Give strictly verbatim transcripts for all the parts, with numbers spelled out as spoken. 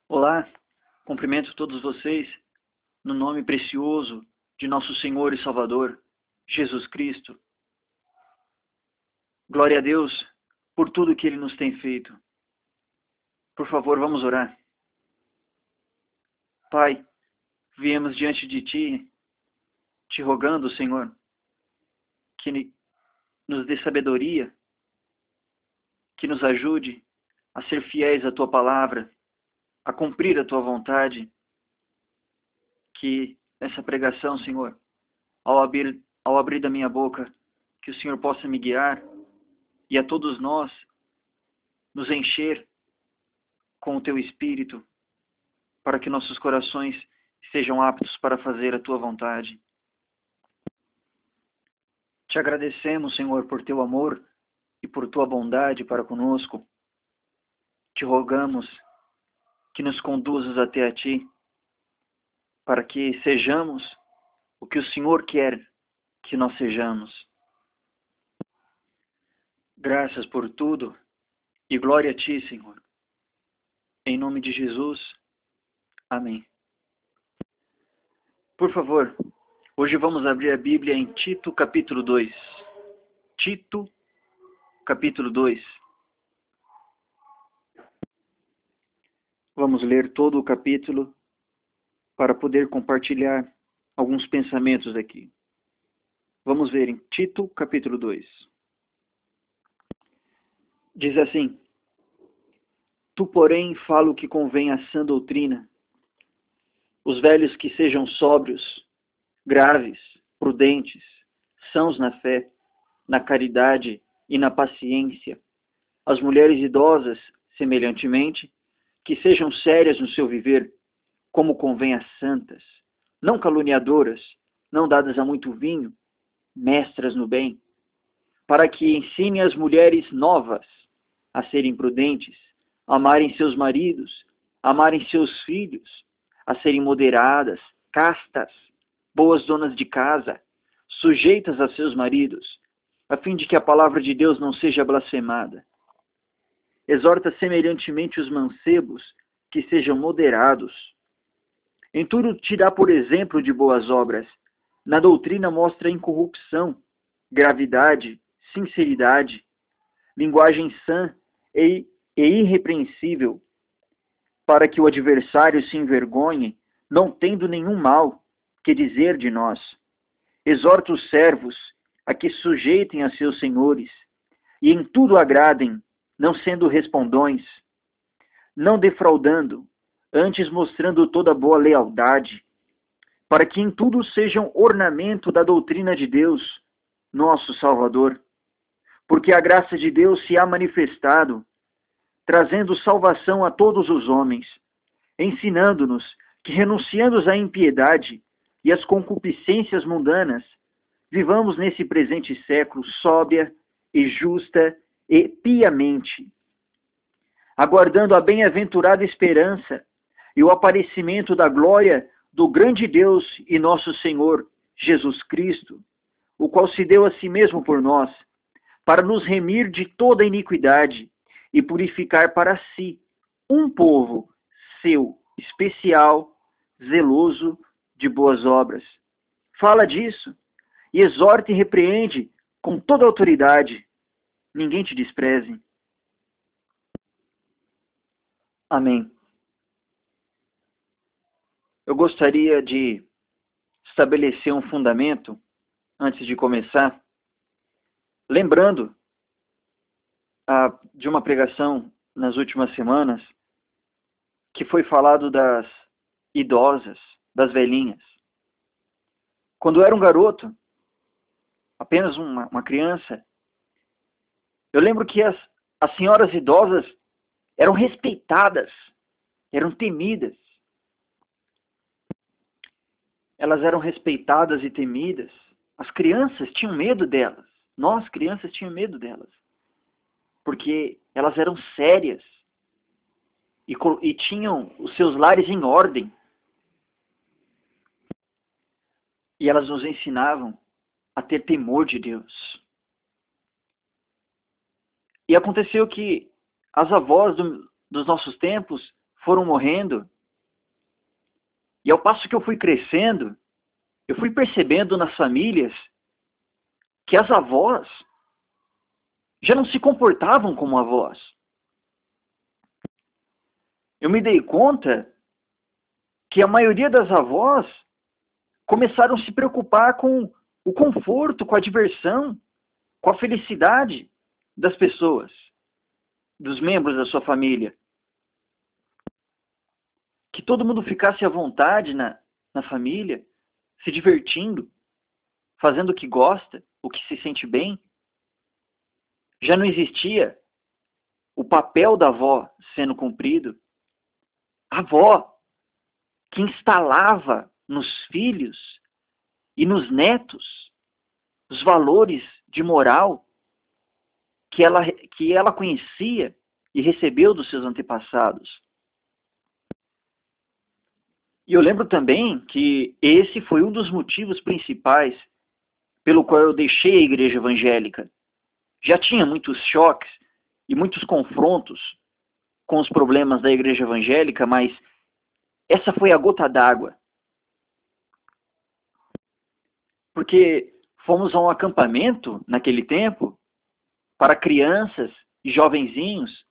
Olá, cumprimento todos vocês no nome precioso de nosso Senhor e Salvador, Jesus Cristo. Glória a Deus por tudo que Ele nos tem feito. Por favor, vamos orar. Pai, viemos diante de Ti, te rogando, Senhor, que nos dê sabedoria, que nos ajude a ser fiéis à Tua palavra, a cumprir a Tua vontade. Que essa pregação, Senhor, ao abrir, ao abrir da minha boca, que o Senhor possa me guiar e a todos nós nos encher com o Teu Espírito, para que nossos corações estejam aptos para fazer a Tua vontade. Te agradecemos, Senhor, por Teu amor e por Tua bondade para conosco. Te rogamos que nos conduzas até a Ti, para que sejamos o que o Senhor quer que nós sejamos. Graças por tudo e glória a Ti, Senhor. Em nome de Jesus. Amém. Por favor, hoje vamos abrir a Bíblia em Tito, capítulo dois. Tito, capítulo dois. Vamos ler todo o capítulo para poder compartilhar alguns pensamentos aqui. Vamos ver em Tito, capítulo dois. Diz assim: Tu, porém, fala o que convém à sã doutrina. Os velhos que sejam sóbrios, graves, prudentes, sãos na fé, na caridade e na paciência. As mulheres idosas, semelhantemente, que sejam sérias no seu viver, como convém às santas, não caluniadoras, não dadas a muito vinho, mestras no bem, para que ensine as mulheres novas a serem prudentes, amarem seus maridos, amarem seus filhos, a serem moderadas, castas, boas donas de casa, sujeitas a seus maridos, a fim de que a palavra de Deus não seja blasfemada. Exorta semelhantemente os mancebos, que sejam moderados. Em tudo te dá por exemplo de boas obras. Na doutrina mostra incorrupção, gravidade, sinceridade, linguagem sã e, e irrepreensível, para que o adversário se envergonhe, não tendo nenhum mal que dizer de nós. Exorta os servos a que sujeitem a seus senhores, e em tudo agradem, não sendo respondões, não defraudando, antes mostrando toda boa lealdade, para que em tudo sejam ornamento da doutrina de Deus, nosso Salvador. Porque a graça de Deus se há manifestado, trazendo salvação a todos os homens, ensinando-nos que, renunciando à impiedade e às concupiscências mundanas, vivamos nesse presente século sóbria e justa e piamente, aguardando a bem-aventurada esperança e o aparecimento da glória do grande Deus e nosso Senhor Jesus Cristo, o qual se deu a si mesmo por nós, para nos remir de toda iniquidade e purificar para si um povo seu, especial, zeloso de boas obras. Fala disso e exorta e repreende com toda autoridade. Ninguém te despreze. Amém. Eu gostaria de estabelecer um fundamento antes de começar, lembrando ah, de uma pregação nas últimas semanas que foi falado das idosas, das velhinhas. Quando eu era um garoto, apenas uma, uma criança, eu lembro que as, as senhoras idosas eram respeitadas, eram temidas. Elas eram respeitadas e temidas. As crianças tinham medo delas. Nós, crianças, tínhamos medo delas. Porque elas eram sérias e, e tinham os seus lares em ordem. E elas nos ensinavam a ter temor de Deus. E aconteceu que as avós do, dos nossos tempos foram morrendo. E ao passo que eu fui crescendo, eu fui percebendo nas famílias que as avós já não se comportavam como avós. Eu me dei conta que a maioria das avós começaram a se preocupar com o conforto, com a diversão, com a felicidade das pessoas, dos membros da sua família. Que todo mundo ficasse à vontade na, na família, se divertindo, fazendo o que gosta, o que se sente bem. Já não existia o papel da avó sendo cumprido. A avó que instalava nos filhos e nos netos os valores de moral que ela, que ela conhecia e recebeu dos seus antepassados. E eu lembro também que esse foi um dos motivos principais pelo qual eu deixei a igreja evangélica. Já tinha muitos choques e muitos confrontos com os problemas da igreja evangélica, mas essa foi a gota d'água. Porque fomos a um acampamento naquele tempo para crianças e jovenzinhos.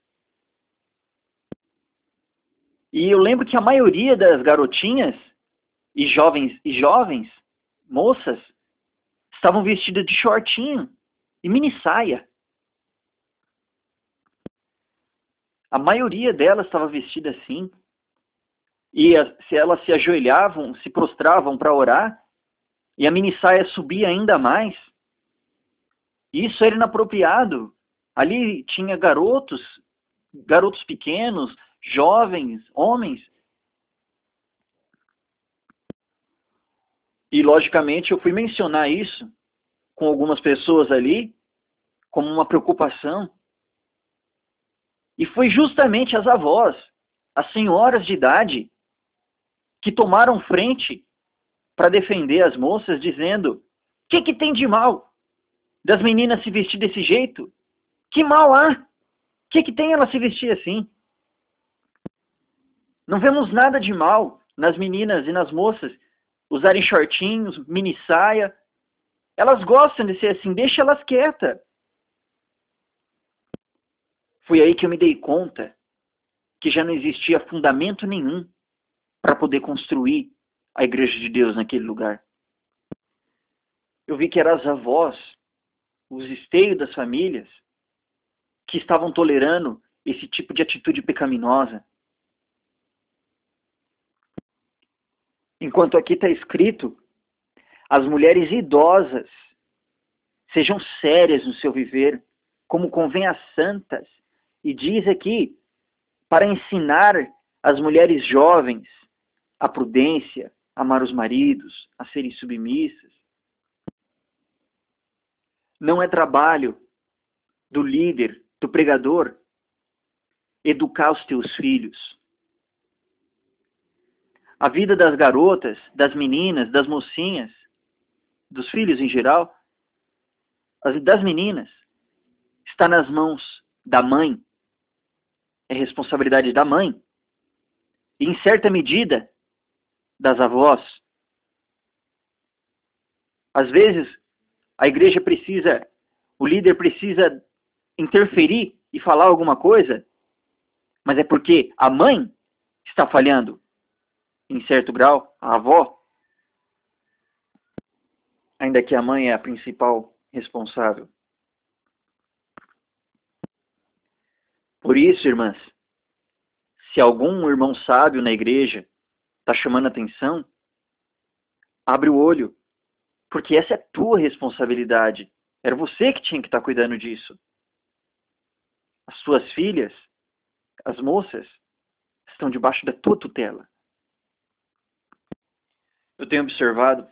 E eu lembro que a maioria das garotinhas e jovens e jovens, moças, estavam vestidas de shortinho e mini saia. A maioria delas estava vestida assim. E se elas se ajoelhavam, se prostravam para orar, e a mini saia subia ainda mais. Isso era inapropriado. Ali tinha garotos, garotos pequenos, jovens, homens. E, logicamente, eu fui mencionar isso com algumas pessoas ali, como uma preocupação. E foi justamente as avós, as senhoras de idade, que tomaram frente para defender as moças, dizendo: o que, que tem de mal das meninas se vestir desse jeito? Que mal há? O que, que tem ela se vestir assim? Não vemos nada de mal nas meninas e nas moças usarem shortinhos, mini saia. Elas gostam de ser assim, deixa elas quietas. Foi aí que eu me dei conta que já não existia fundamento nenhum para poder construir a igreja de Deus naquele lugar. Eu vi que eram as avós, os esteios das famílias, que estavam tolerando esse tipo de atitude pecaminosa. Enquanto aqui está escrito, as mulheres idosas sejam sérias no seu viver, como convém às santas. E diz aqui, para ensinar as mulheres jovens a prudência, a amar os maridos, a serem submissas. Não é trabalho do líder, do pregador, educar os teus filhos. A vida das garotas, das meninas, das mocinhas, dos filhos em geral, das meninas, está nas mãos da mãe. É responsabilidade da mãe. E, em certa medida, das avós. Às vezes, a igreja precisa, o líder precisa interferir e falar alguma coisa, mas é porque a mãe está falhando, em certo grau, a avó, ainda que a mãe é a principal responsável. Por isso, irmãs, se algum irmão sábio na igreja está chamando atenção, abre o olho, porque essa é tua responsabilidade. Era você que tinha que estar cuidando disso. As suas filhas, as moças, estão debaixo da tua tutela. Eu tenho observado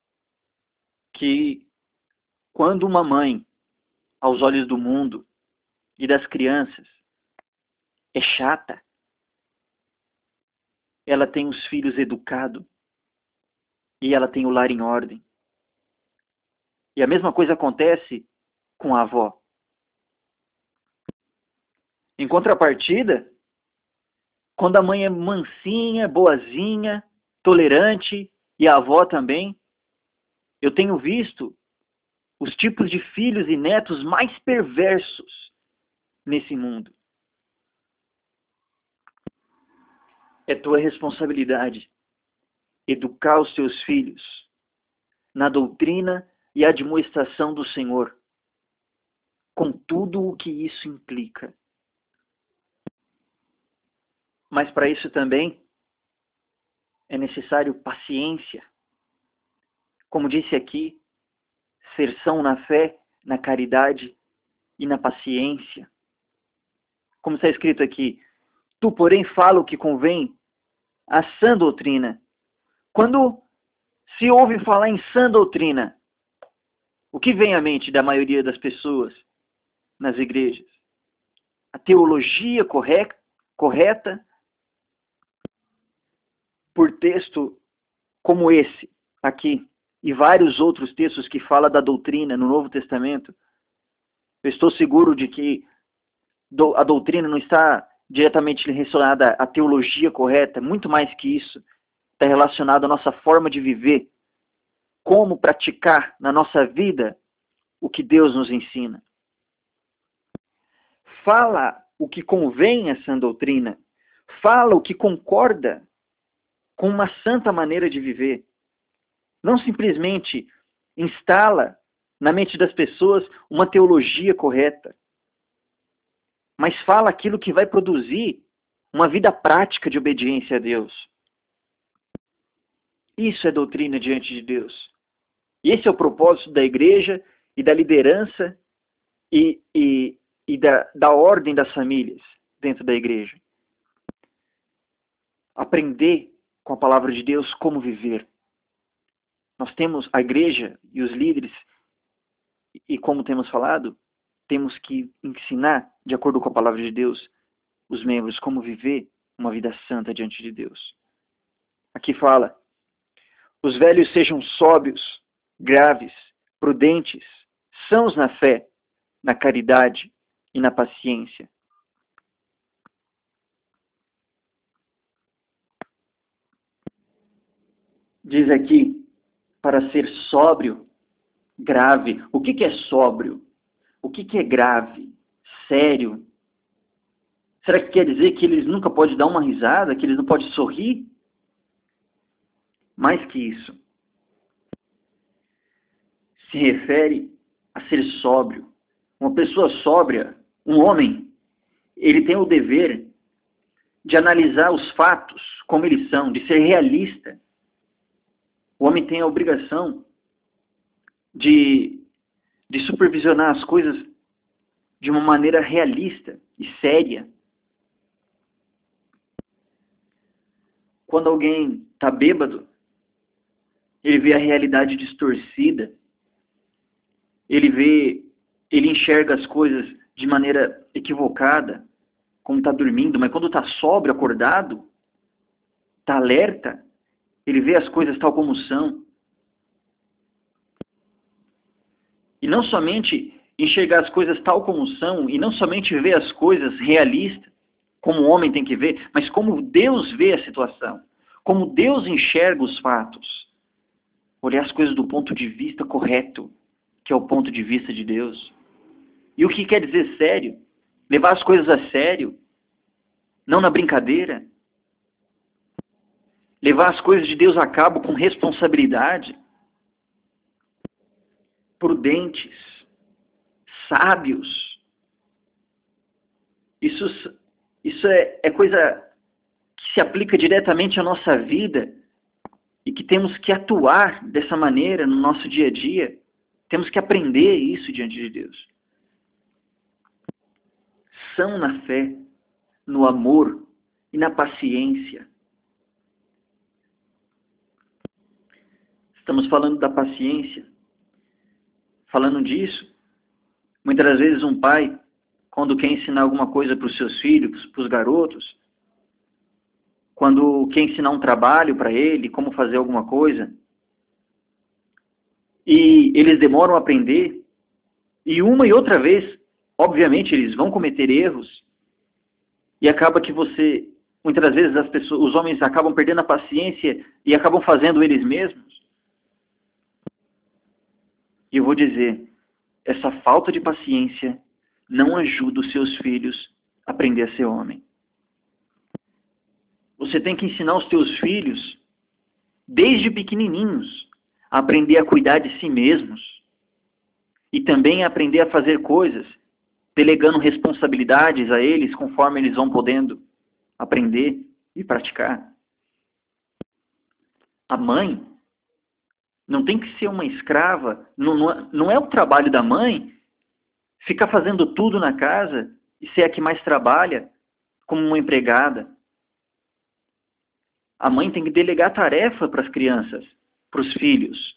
que quando uma mãe, aos olhos do mundo e das crianças, é chata, ela tem os filhos educados e ela tem o lar em ordem. E a mesma coisa acontece com a avó. Em contrapartida, quando a mãe é mansinha, boazinha, tolerante, e a avó também. Eu tenho visto os tipos de filhos e netos mais perversos nesse mundo. É tua responsabilidade educar os teus filhos na doutrina e admoestação do Senhor, com tudo o que isso implica. Mas para isso também é necessário paciência. Como disse aqui, ser são na fé, na caridade e na paciência. Como está escrito aqui, tu, porém, fala o que convém à sã doutrina. Quando se ouve falar em sã doutrina, o que vem à mente da maioria das pessoas nas igrejas? A teologia correta, correta por texto como esse aqui, e vários outros textos que falam da doutrina no Novo Testamento. Eu estou seguro de que a doutrina não está diretamente relacionada à teologia correta, muito mais que isso. Está relacionado à nossa forma de viver, como praticar na nossa vida o que Deus nos ensina. Fala o que convém a sã doutrina, fala o que concorda com uma santa maneira de viver. Não simplesmente instala na mente das pessoas uma teologia correta, mas fala aquilo que vai produzir uma vida prática de obediência a Deus. Isso é doutrina diante de Deus. E esse é o propósito da igreja e da liderança e, e, e da, da ordem das famílias dentro da igreja. Aprender com a palavra de Deus como viver. Nós temos a igreja e os líderes, e como temos falado, temos que ensinar, de acordo com a palavra de Deus, os membros como viver uma vida santa diante de Deus. Aqui fala, os velhos sejam sóbrios, graves, prudentes, sãos na fé, na caridade e na paciência. Diz aqui, para ser sóbrio, grave. O que, que é sóbrio? O que, que é grave? Sério? Será que quer dizer que eles nunca podem dar uma risada? Que eles não podem sorrir? Mais que isso. Se refere a ser sóbrio. Uma pessoa sóbria, um homem, ele tem o dever de analisar os fatos como eles são, de ser realista. O homem tem a obrigação de, de supervisionar as coisas de uma maneira realista e séria. Quando alguém está bêbado, ele vê a realidade distorcida, ele vê, ele enxerga as coisas de maneira equivocada, como está dormindo, mas quando está sóbrio, acordado, está alerta, ele vê as coisas tal como são. E não somente enxergar as coisas tal como são, e não somente ver as coisas realistas, como o homem tem que ver, mas como Deus vê a situação, como Deus enxerga os fatos. Olhar as coisas do ponto de vista correto, que é o ponto de vista de Deus. E o que quer dizer sério? Levar as coisas a sério, não na brincadeira. Levar as coisas de Deus a cabo com responsabilidade. Prudentes, sábios. Isso, isso é, é coisa que se aplica diretamente à nossa vida e que temos que atuar dessa maneira no nosso dia a dia. Temos que aprender isso diante de Deus. São na fé, no amor e na paciência. Estamos falando da paciência. Falando disso, muitas das vezes um pai, quando quer ensinar alguma coisa para os seus filhos, para os garotos, quando quer ensinar um trabalho para ele, como fazer alguma coisa, e eles demoram a aprender, e uma e outra vez, obviamente, eles vão cometer erros, e acaba que você Muitas das vezes as pessoas, os homens acabam perdendo a paciência e acabam fazendo eles mesmos. E eu vou dizer, essa falta de paciência não ajuda os seus filhos a aprender a ser homem. Você tem que ensinar os teus filhos, desde pequenininhos, a aprender a cuidar de si mesmos. E também a aprender a fazer coisas, delegando responsabilidades a eles conforme eles vão podendo aprender e praticar. A mãe não tem que ser uma escrava, não, não, não é o trabalho da mãe ficar fazendo tudo na casa e ser a que mais trabalha como uma empregada. A mãe tem que delegar tarefa para as crianças, para os filhos.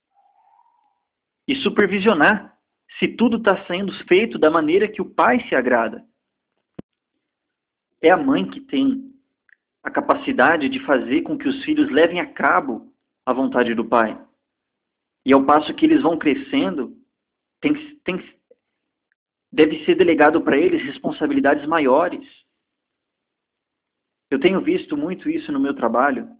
E supervisionar se tudo está sendo feito da maneira que o pai se agrada. É a mãe que tem a capacidade de fazer com que os filhos levem a cabo a vontade do pai. E ao passo que eles vão crescendo, tem, tem, deve ser delegado para eles responsabilidades maiores. Eu tenho visto muito isso no meu trabalho,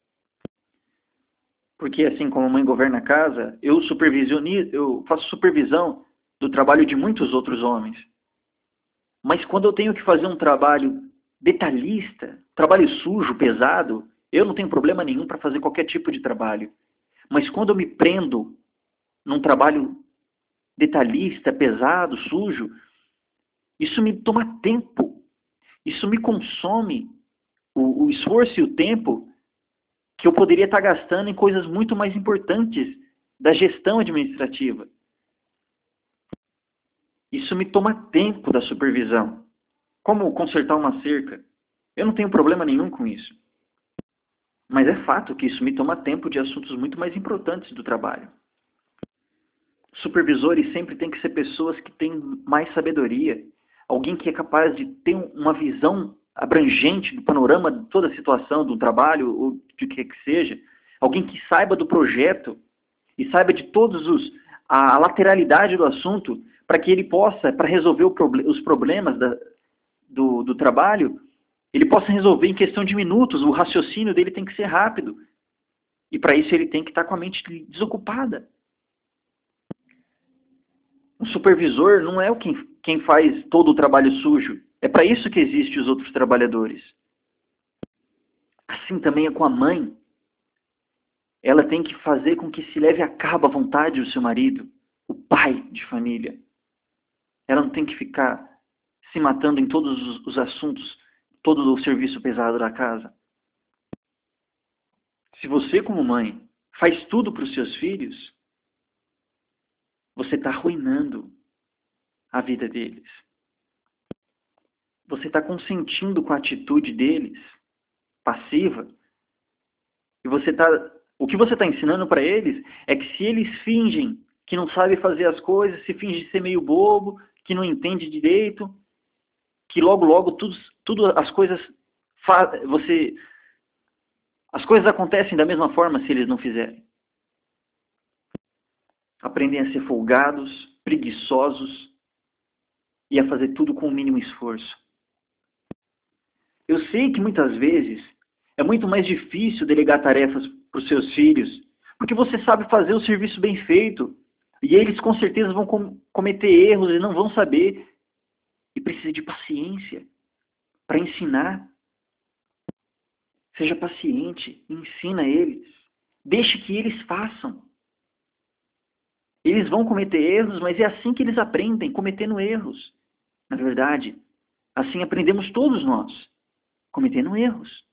porque assim como a mãe governa a casa, eu, eu faço supervisão do trabalho de muitos outros homens. Mas quando eu tenho que fazer um trabalho detalhista, trabalho sujo, pesado, eu não tenho problema nenhum para fazer qualquer tipo de trabalho. Mas quando eu me prendo num trabalho detalhista, pesado, sujo, isso me toma tempo. Isso me consome o, o esforço e o tempo que eu poderia estar gastando em coisas muito mais importantes da gestão administrativa. Isso me toma tempo da supervisão. Como consertar uma cerca? Eu não tenho problema nenhum com isso. Mas é fato que isso me toma tempo de assuntos muito mais importantes do trabalho. Supervisores sempre têm que ser pessoas que têm mais sabedoria. Alguém que é capaz de ter uma visão abrangente do panorama de toda a situação do trabalho ou de que que seja. Alguém que saiba do projeto e saiba de todos os a lateralidade do assunto para que ele possa, para resolver o proble- os problemas da, do, do trabalho, ele possa resolver em questão de minutos. O raciocínio dele tem que ser rápido. E para isso ele tem que estar com a mente desocupada. Um supervisor não é o quem, quem faz todo o trabalho sujo. É para isso que existem os outros trabalhadores. Assim também é com a mãe. Ela tem que fazer com que se leve a cabo a vontade do seu marido, o pai de família. Ela não tem que ficar se matando em todos os, os assuntos, todo o serviço pesado da casa. Se você, como mãe, faz tudo para os seus filhos, você está arruinando a vida deles. Você está consentindo com a atitude deles, passiva, e você tá, o que você está ensinando para eles é que se eles fingem que não sabem fazer as coisas, se fingem ser meio bobo, que não entende direito, que logo, logo, tudo, tudo as coisas você as coisas acontecem da mesma forma se eles não fizerem. Aprendem a ser folgados, preguiçosos e a fazer tudo com o mínimo esforço. Eu sei que muitas vezes é muito mais difícil delegar tarefas para os seus filhos, porque você sabe fazer o serviço bem feito, e eles com certeza vão com cometer erros e não vão saber, e precisa de paciência para ensinar. Seja paciente, ensina eles, deixe que eles façam. Eles vão cometer erros, mas é assim que eles aprendem, cometendo erros. Na verdade, assim aprendemos todos nós, cometendo erros.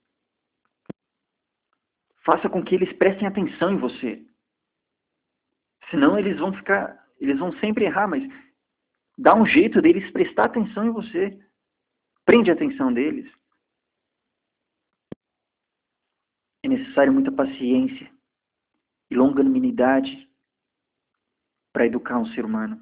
Faça com que eles prestem atenção em você. Senão eles vão ficar, eles vão sempre errar, mas dá um jeito deles prestar atenção em você. Prende a atenção deles. É necessário muita paciência e longanimidade para educar um ser humano.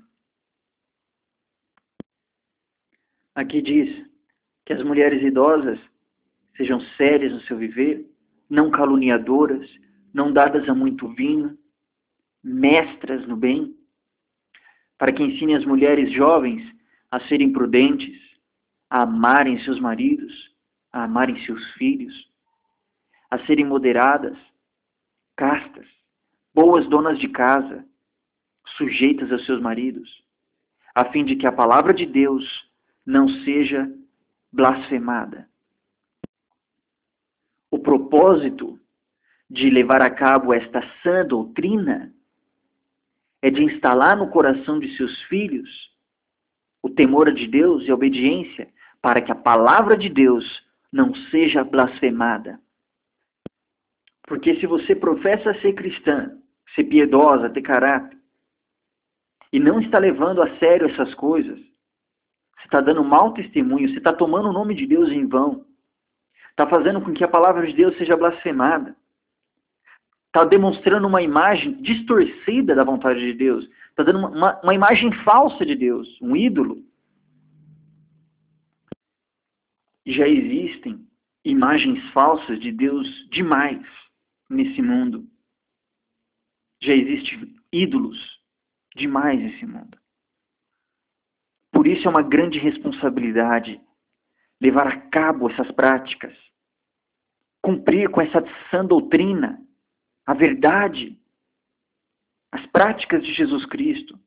Aqui diz que as mulheres idosas sejam sérias no seu viver, não caluniadoras, não dadas a muito vinho, mestras no bem, para que ensine as mulheres jovens a serem prudentes, a amarem seus maridos, a amarem seus filhos, a serem moderadas, castas, boas donas de casa, sujeitas aos seus maridos, a fim de que a palavra de Deus não seja blasfemada. O propósito de levar a cabo esta sã doutrina é de instalar no coração de seus filhos o temor de Deus e a obediência, para que a palavra de Deus não seja blasfemada. Porque se você professa ser cristã, ser piedosa, ter caráter, e não está levando a sério essas coisas, você está dando mau testemunho, você está tomando o nome de Deus em vão, está fazendo com que a palavra de Deus seja blasfemada, está demonstrando uma imagem distorcida da vontade de Deus, está dando uma, uma, uma imagem falsa de Deus, um ídolo. Já existem imagens falsas de Deus demais nesse mundo. Já existem ídolos demais nesse mundo. Por isso é uma grande responsabilidade levar a cabo essas práticas, cumprir com essa sã doutrina, a verdade, as práticas de Jesus Cristo.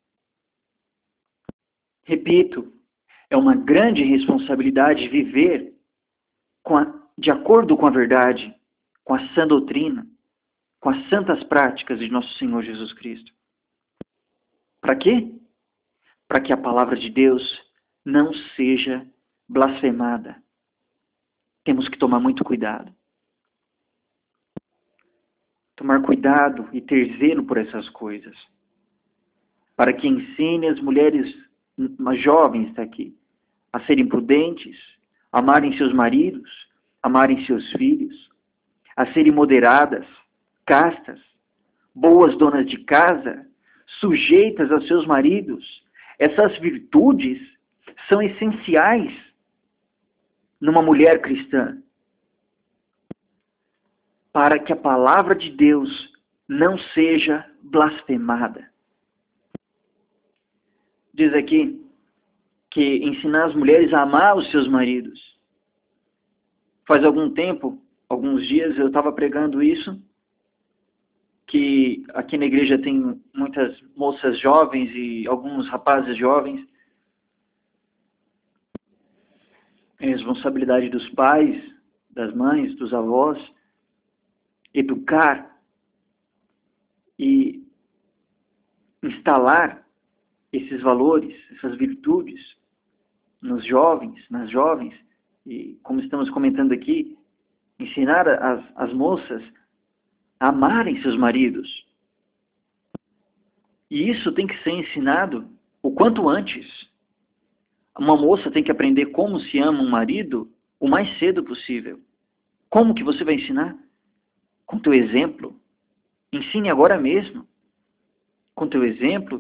Repito, é uma grande responsabilidade viver com a, de acordo com a verdade, com a sã doutrina, com as santas práticas de nosso Senhor Jesus Cristo. Para quê? Para que a palavra de Deus não seja blasfemada. Temos que tomar muito cuidado. Tomar cuidado e ter zelo por essas coisas. Para que ensine as mulheres, as jovens está aqui, a serem prudentes, amarem seus maridos, amarem seus filhos, a serem moderadas, castas, boas donas de casa, sujeitas aos seus maridos. Essas virtudes são essenciais numa mulher cristã, para que a palavra de Deus não seja blasfemada. Diz aqui que ensinar as mulheres a amar os seus maridos. Faz algum tempo, alguns dias, eu estava pregando isso, que aqui na igreja tem muitas moças jovens e alguns rapazes jovens. É responsabilidade dos pais, das mães, dos avós, educar e instalar esses valores, essas virtudes nos jovens, nas jovens, e como estamos comentando aqui, ensinar as, as moças a amarem seus maridos. E isso tem que ser ensinado o quanto antes. Uma moça tem que aprender como se ama um marido o mais cedo possível. Como que você vai ensinar? Com teu exemplo. Ensine agora mesmo. Com teu exemplo.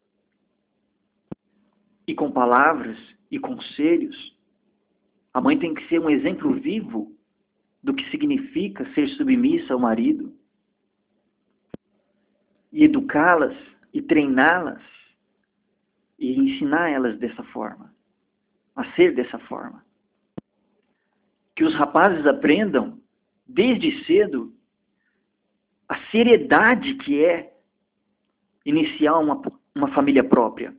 E com palavras e conselhos. A mãe tem que ser um exemplo vivo do que significa ser submissa ao marido. E educá-las e treiná-las e ensinar elas dessa forma, a ser dessa forma. Que os rapazes aprendam desde cedo a seriedade que é iniciar uma, uma família própria.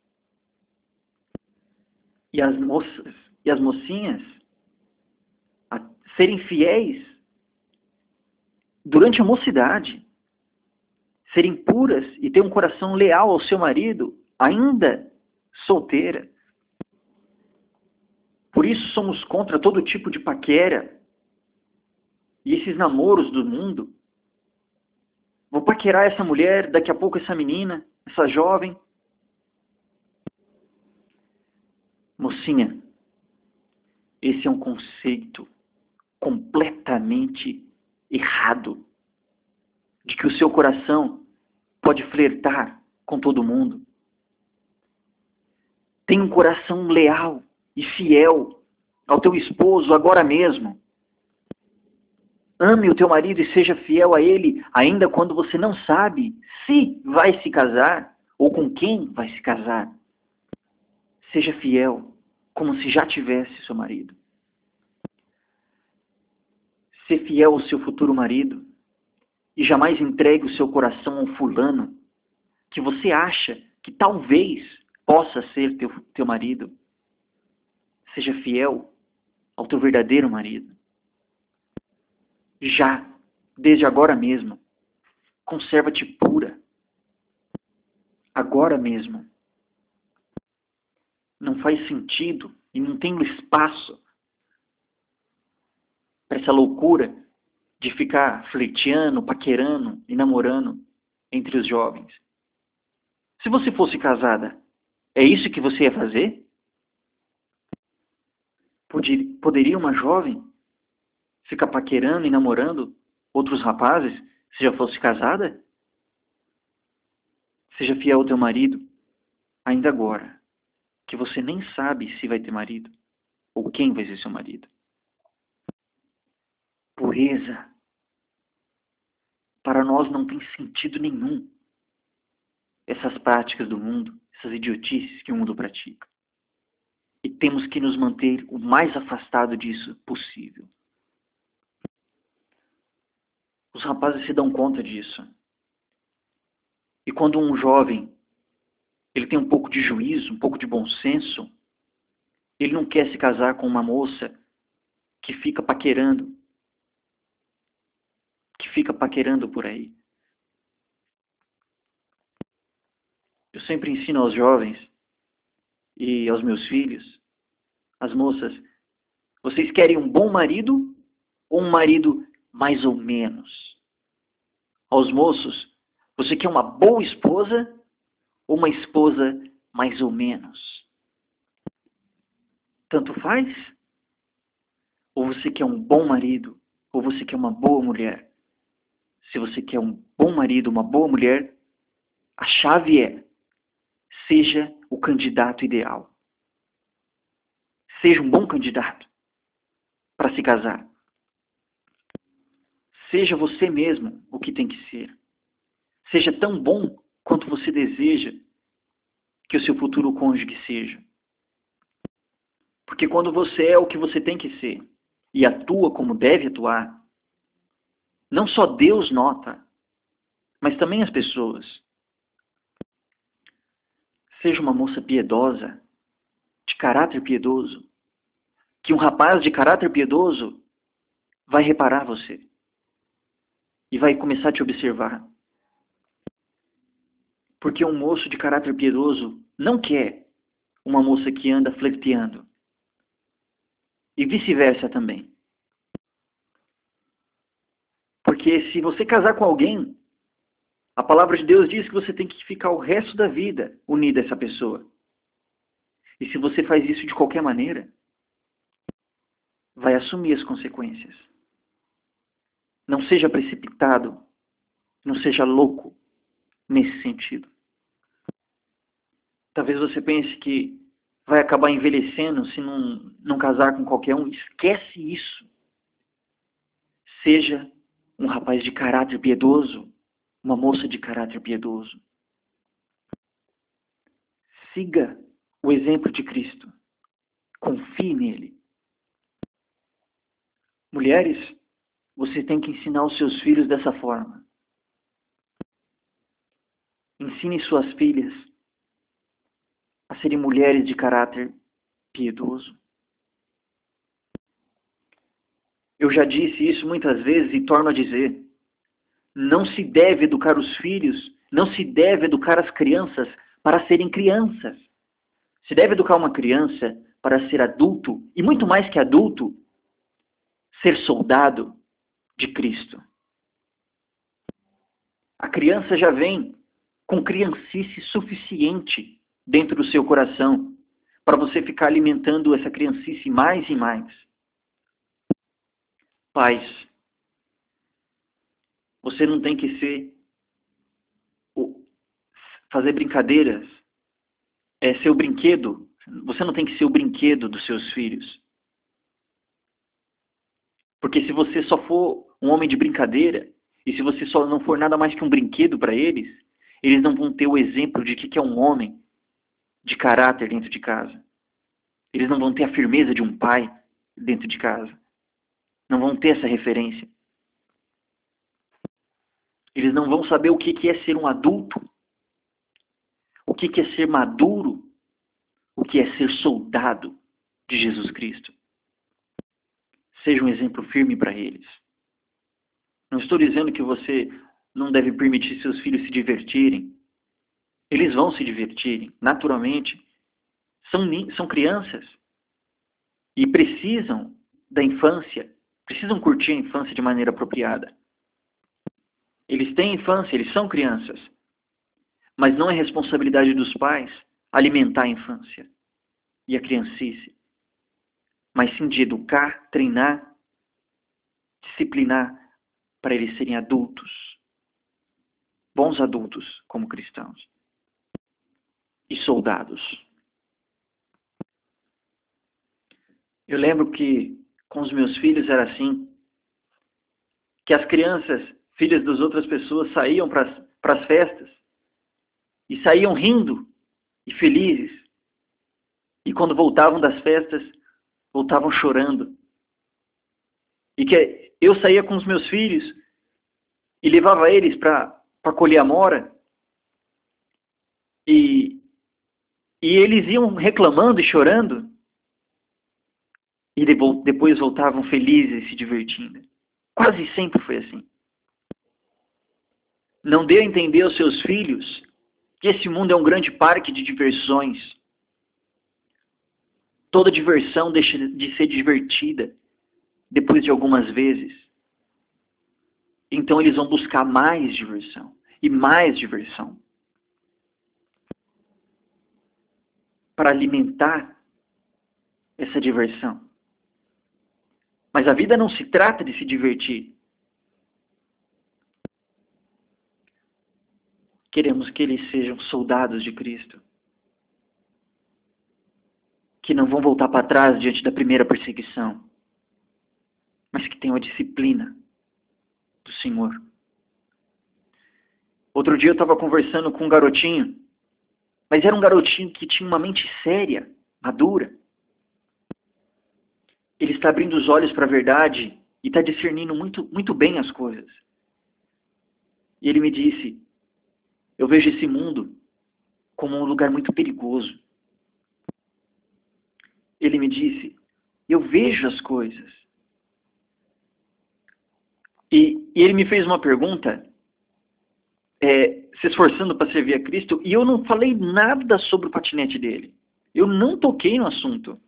E as moças e as mocinhas a serem fiéis durante a mocidade, serem puras e ter um coração leal ao seu marido, ainda solteira. Por isso somos contra todo tipo de paquera e esses namoros do mundo. Vou paquerar essa mulher, daqui a pouco essa menina, essa jovem. Mocinha, esse é um conceito completamente errado de que o seu coração pode flertar com todo mundo. Tenha um coração leal e fiel ao teu esposo agora mesmo. Ame o teu marido e seja fiel a ele, ainda quando você não sabe se vai se casar ou com quem vai se casar. Seja fiel, como se já tivesse seu marido. ser fiel ao seu futuro marido e jamais entregue o seu coração a um fulano que você acha que talvez possa ser teu, teu marido. Seja fiel ao teu verdadeiro marido. Já, desde agora mesmo, conserva-te pura. Agora mesmo. Não faz sentido e não tem espaço para essa loucura de ficar flirteando, paquerando e namorando entre os jovens. Se você fosse casada, é isso que você ia fazer? Poderia uma jovem ficar paquerando e namorando outros rapazes se já fosse casada? Seja fiel ao teu marido, ainda agora, que você nem sabe se vai ter marido ou quem vai ser seu marido. Pureza. Para nós não tem sentido nenhum essas práticas do mundo, essas idiotices que o mundo pratica. E temos que nos manter o mais afastado disso possível. Os rapazes se dão conta disso. E quando um jovem ele tem um pouco de juízo, um pouco de bom senso, ele não quer se casar com uma moça que fica paquerando, que fica paquerando por aí. Eu sempre ensino aos jovens e aos meus filhos, às moças, vocês querem um bom marido ou um marido mais ou menos? Aos moços, você quer uma boa esposa ou uma esposa mais ou menos? Tanto faz? Ou você quer um bom marido ou você quer uma boa mulher? Se você quer um bom marido, uma boa mulher, a chave é: seja o candidato ideal. Seja um bom candidato para se casar. Seja você mesmo o que tem que ser. Seja tão bom quanto você deseja que o seu futuro cônjuge seja. Porque quando você é o que você tem que ser e atua como deve atuar, não só Deus nota, mas também as pessoas. Seja uma moça piedosa, de caráter piedoso, que um rapaz de caráter piedoso vai reparar você e vai começar a te observar. Porque um moço de caráter piedoso não quer uma moça que anda flirteando. E vice-versa também. Porque se você casar com alguém, a palavra de Deus diz que você tem que ficar o resto da vida unido a essa pessoa. E se você faz isso de qualquer maneira, vai assumir as consequências. Não seja precipitado, não seja louco nesse sentido. Talvez você pense que vai acabar envelhecendo se não, não casar com qualquer um. Esquece isso. Seja um rapaz de caráter piedoso, uma moça de caráter piedoso. Siga o exemplo de Cristo. Confie nele. Mulheres, você tem que ensinar os seus filhos dessa forma. Ensine suas filhas a serem mulheres de caráter piedoso. Eu já disse isso muitas vezes e torno a dizer. Não se deve educar os filhos, não se deve educar as crianças para serem crianças. Se deve educar uma criança para ser adulto, e muito mais que adulto, ser soldado de Cristo. A criança já vem com criancice suficiente dentro do seu coração para você ficar alimentando essa criancice mais e mais. Pais, você não tem que ser fazer brincadeiras, é ser o brinquedo. Você não tem que ser o brinquedo dos seus filhos. Porque se você só for um homem de brincadeira, e se você só não for nada mais que um brinquedo para eles, eles não vão ter o exemplo de que é um homem de caráter dentro de casa. Eles não vão ter a firmeza de um pai dentro de casa. Não vão ter essa referência. Eles não vão saber o que é ser um adulto, o que é ser maduro, o que é ser soldado de Jesus Cristo. Seja um exemplo firme para eles. Não estou dizendo que você não deve permitir seus filhos se divertirem. Eles vão se divertirem, naturalmente. São, são crianças e precisam da infância, precisam curtir a infância de maneira apropriada. Eles têm infância, eles são crianças. Mas não é responsabilidade dos pais alimentar a infância e a criancice, mas sim de educar, treinar, disciplinar para eles serem adultos, bons adultos como cristãos e soldados. Eu lembro que com os meus filhos era assim, que as crianças, filhas das outras pessoas, saíam para as festas e saíam rindo e felizes. E quando voltavam das festas, voltavam chorando. E que eu saía com os meus filhos e levava eles para colher amora. E, e eles iam reclamando e chorando. E depois voltavam felizes e se divertindo. Quase sempre foi assim. Não dê a entender aos seus filhos que esse mundo é um grande parque de diversões. Toda diversão deixa de ser divertida depois de algumas vezes. Então eles vão buscar mais diversão e mais diversão para alimentar essa diversão. Mas a vida não se trata de se divertir. Queremos que eles sejam soldados de Cristo, que não vão voltar para trás diante da primeira perseguição, mas que tenham a disciplina do Senhor. Outro dia eu estava conversando com um garotinho, mas era um garotinho que tinha uma mente séria, madura. Ele está abrindo os olhos para a verdade e está discernindo muito, muito bem as coisas. E ele me disse, eu vejo esse mundo como um lugar muito perigoso. Ele me disse, eu vejo as coisas. E, e ele me fez uma pergunta, é, se esforçando para servir a Cristo, e eu não falei nada sobre o patinete dele. Eu não toquei no assunto.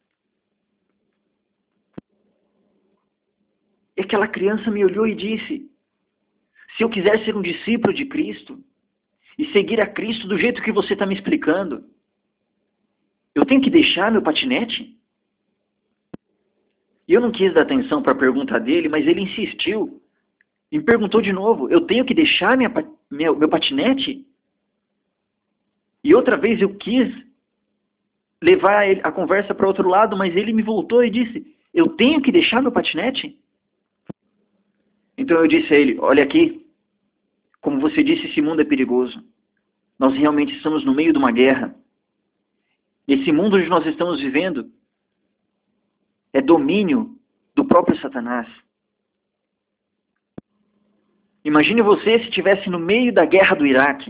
E aquela criança me olhou e disse, se eu quiser ser um discípulo de Cristo, e seguir a Cristo do jeito que você está me explicando, eu tenho que deixar meu patinete? E eu não quis dar atenção para a pergunta dele, mas ele insistiu. E me perguntou de novo, eu tenho que deixar minha, meu, meu patinete? E outra vez eu quis levar a conversa para outro lado, mas ele me voltou e disse, eu tenho que deixar meu patinete? Então eu disse a ele, olha aqui, como você disse, esse mundo é perigoso. Nós realmente estamos no meio de uma guerra. Esse mundo onde nós estamos vivendo é domínio do próprio Satanás. Imagine você se estivesse no meio da guerra do Iraque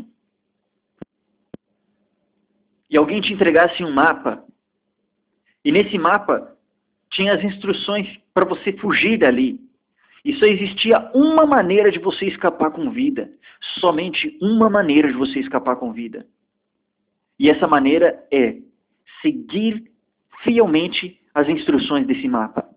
e alguém te entregasse um mapa e nesse mapa tinha as instruções para você fugir dali. E só existia uma maneira de você escapar com vida. Somente uma maneira de você escapar com vida. E essa maneira é seguir fielmente as instruções desse mapa.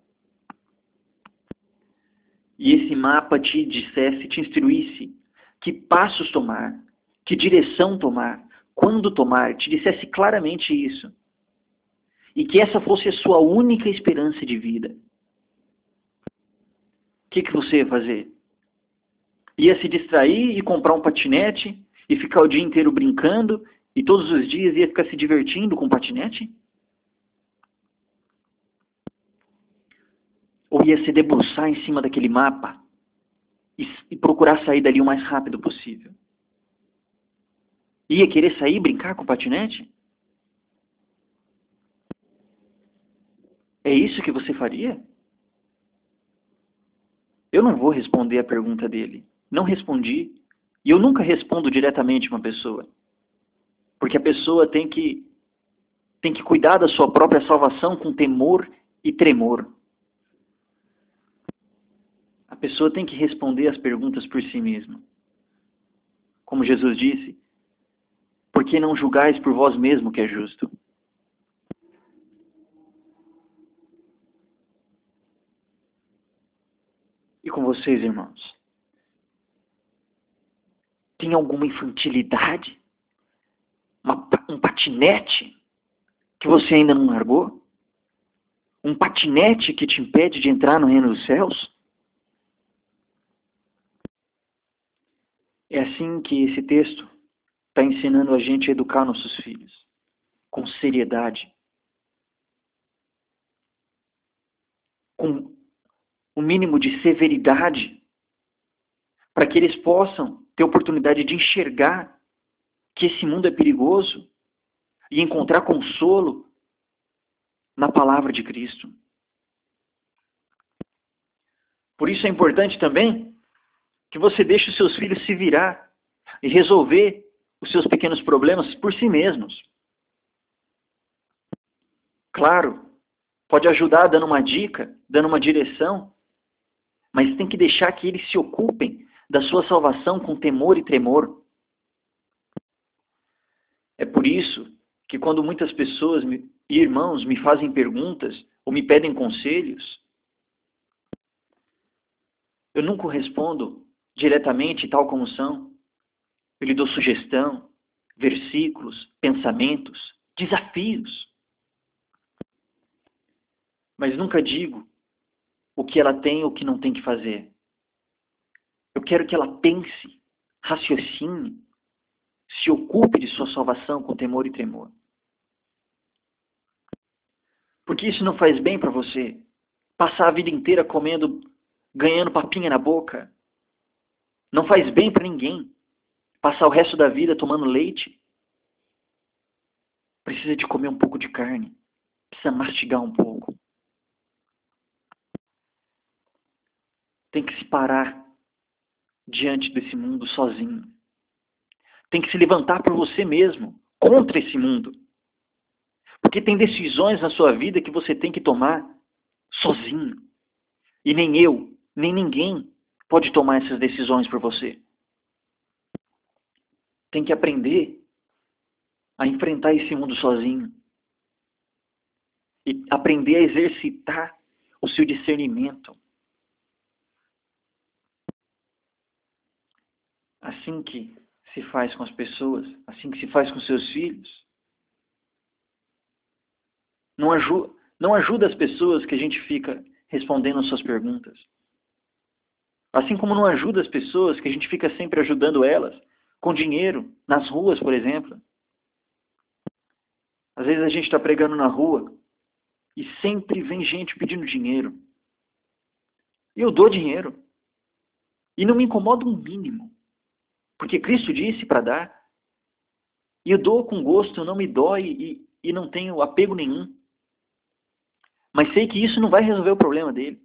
E esse mapa te dissesse, te instruísse que passos tomar, que direção tomar, quando tomar, te dissesse claramente isso. E que essa fosse a sua única esperança de vida. O que, que você ia fazer? Ia se distrair e comprar um patinete e ficar o dia inteiro brincando e todos os dias ia ficar se divertindo com o patinete? Ou ia se debruçar em cima daquele mapa e, e procurar sair dali o mais rápido possível? Ia querer sair e brincar com o patinete? É isso que você faria? Eu não vou responder a pergunta dele. Não respondi. E eu nunca respondo diretamente uma pessoa. Porque a pessoa tem que, tem que cuidar da sua própria salvação com temor e tremor. A pessoa tem que responder as perguntas por si mesma. Como Jesus disse, por que não julgais por vós mesmo que é justo? E com vocês, irmãos? Tem alguma infantilidade? Uma, um patinete que você ainda não largou? Um patinete que te impede de entrar no reino dos céus? É assim que esse texto está ensinando a gente a educar nossos filhos, com seriedade, com o mínimo de severidade, para que eles possam ter oportunidade de enxergar que esse mundo é perigoso e encontrar consolo na palavra de Cristo. Por isso é importante também que você deixe os seus filhos se virar e resolver os seus pequenos problemas por si mesmos. Claro, pode ajudar dando uma dica, dando uma direção, mas tem que deixar que eles se ocupem da sua salvação com temor e tremor. É por isso que quando muitas pessoas e irmãos me fazem perguntas ou me pedem conselhos, eu nunca respondo diretamente tal como são. Eu lhe dou sugestão, versículos, pensamentos, desafios. Mas nunca digo o que ela tem ou o que não tem que fazer. Eu quero que ela pense, raciocine, se ocupe de sua salvação com temor e tremor. Porque isso não faz bem para você. Passar a vida inteira comendo, ganhando papinha na boca. Não faz bem para ninguém. Passar o resto da vida tomando leite. Precisa de comer um pouco de carne. Precisa mastigar um pouco. Tem que se parar diante desse mundo sozinho. Tem que se levantar por você mesmo, contra esse mundo. Porque tem decisões na sua vida que você tem que tomar sozinho. E nem eu, nem ninguém pode tomar essas decisões por você. Tem que aprender a enfrentar esse mundo sozinho. E aprender a exercitar o seu discernimento. Assim que se faz com as pessoas, assim que se faz com seus filhos. Não ajuda, não ajuda as pessoas que a gente fica respondendo as suas perguntas. Assim como não ajuda as pessoas que a gente fica sempre ajudando elas com dinheiro, nas ruas, por exemplo. Às vezes a gente está pregando na rua e sempre vem gente pedindo dinheiro. E eu dou dinheiro. E não me incomoda um mínimo. Porque Cristo disse para dar. E eu dou com gosto, não me dói e, e não tenho apego nenhum. Mas sei que isso não vai resolver o problema dele.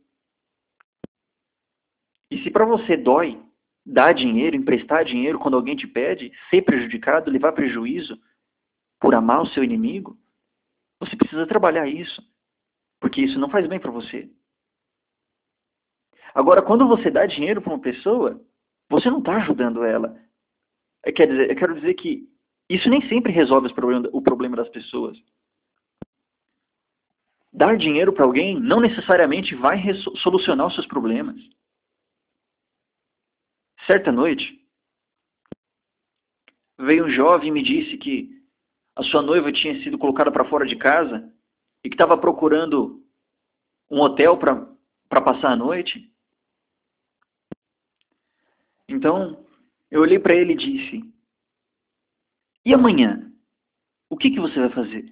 E se para você dói dar dinheiro, emprestar dinheiro quando alguém te pede, ser prejudicado, levar prejuízo por amar o seu inimigo, você precisa trabalhar isso. Porque isso não faz bem para você. Agora, quando você dá dinheiro para uma pessoa, você não está ajudando ela. Quer dizer, eu quero dizer que isso nem sempre resolve os problemas, o problema das pessoas. Dar dinheiro para alguém não necessariamente vai solucionar os seus problemas. Certa noite, veio um jovem e me disse que a sua noiva tinha sido colocada para fora de casa e que estava procurando um hotel para passar a noite. Então, eu olhei para ele e disse, e amanhã? O que, que você vai fazer?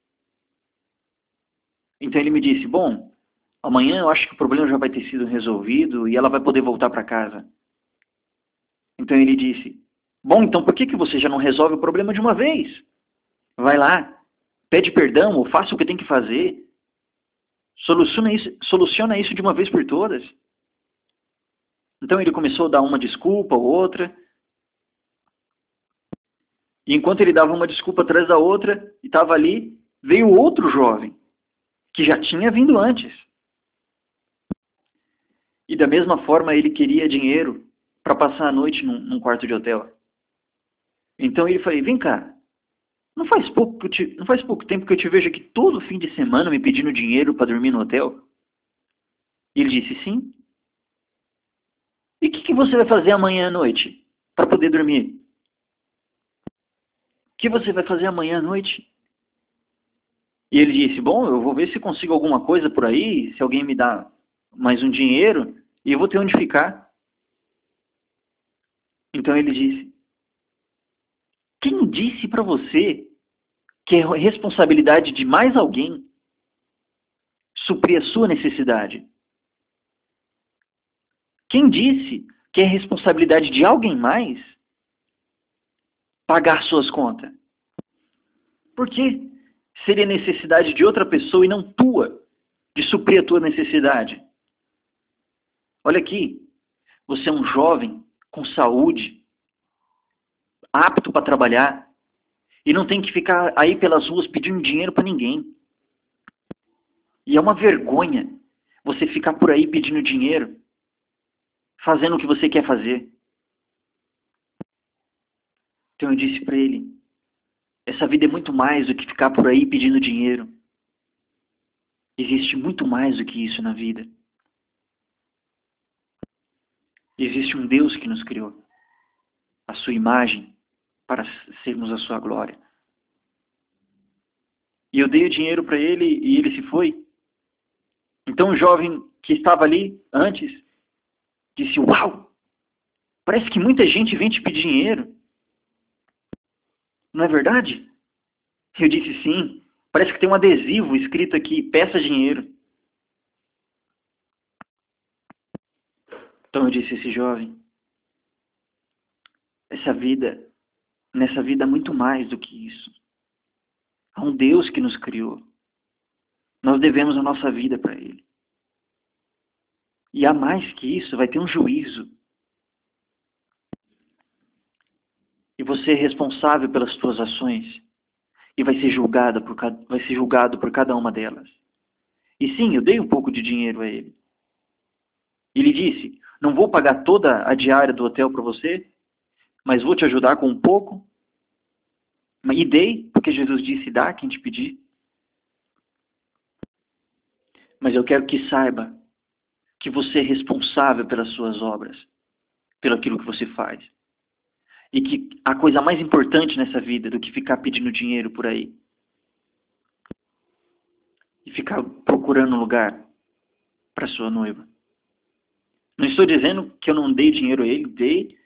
Então ele me disse, bom, amanhã eu acho que o problema já vai ter sido resolvido e ela vai poder voltar para casa. Então ele disse, bom, então por que, que você já não resolve o problema de uma vez? Vai lá, pede perdão ou faça o que tem que fazer. Soluciona isso, soluciona isso de uma vez por todas. Então ele começou a dar uma desculpa ou outra. E enquanto ele dava uma desculpa atrás da outra, e estava ali, veio outro jovem, que já tinha vindo antes. E da mesma forma ele queria dinheiro para passar a noite num, num quarto de hotel. Então ele falou, vem cá, não faz, pouco que eu te, não faz pouco tempo que eu te vejo aqui todo fim de semana me pedindo dinheiro para dormir no hotel? E ele disse, sim. E o que, que você vai fazer amanhã à noite para poder dormir? O que você vai fazer amanhã à noite? E ele disse, bom, eu vou ver se consigo alguma coisa por aí, se alguém me dá mais um dinheiro, e eu vou ter onde ficar. Então ele disse, quem disse para você que é responsabilidade de mais alguém suprir a sua necessidade? Quem disse que é responsabilidade de alguém mais pagar suas contas? Por que seria necessidade de outra pessoa e não tua de suprir a tua necessidade? Olha aqui, você é um jovem com saúde, apto para trabalhar, e não tem que ficar aí pelas ruas pedindo dinheiro para ninguém. E é uma vergonha você ficar por aí pedindo dinheiro, fazendo o que você quer fazer. Então eu disse para ele, essa vida é muito mais do que ficar por aí pedindo dinheiro. Existe muito mais do que isso na vida. Existe um Deus que nos criou, a sua imagem, para sermos a sua glória. E eu dei o dinheiro para ele e ele se foi. Então o jovem que estava ali antes disse, uau, parece que muita gente vem te pedir dinheiro. Não é verdade? Eu disse, sim, parece que tem um adesivo escrito aqui, peça dinheiro. Então eu disse a esse jovem, essa vida, nessa vida há muito mais do que isso. Há um Deus que nos criou. Nós devemos a nossa vida para Ele. E há mais que isso, vai ter um juízo. E você é responsável pelas suas ações. E vai ser, julgada por, vai ser julgado por cada uma delas. E sim, eu dei um pouco de dinheiro a ele. Ele disse, não vou pagar toda a diária do hotel para você, mas vou te ajudar com um pouco. E dei, porque Jesus disse, dá quem te pedir. Mas eu quero que saiba que você é responsável pelas suas obras, pelo aquilo que você faz. E que a coisa mais importante nessa vida do que ficar pedindo dinheiro por aí e ficar procurando um lugar para sua noiva. Não estou dizendo que eu não dei dinheiro a ele, dei.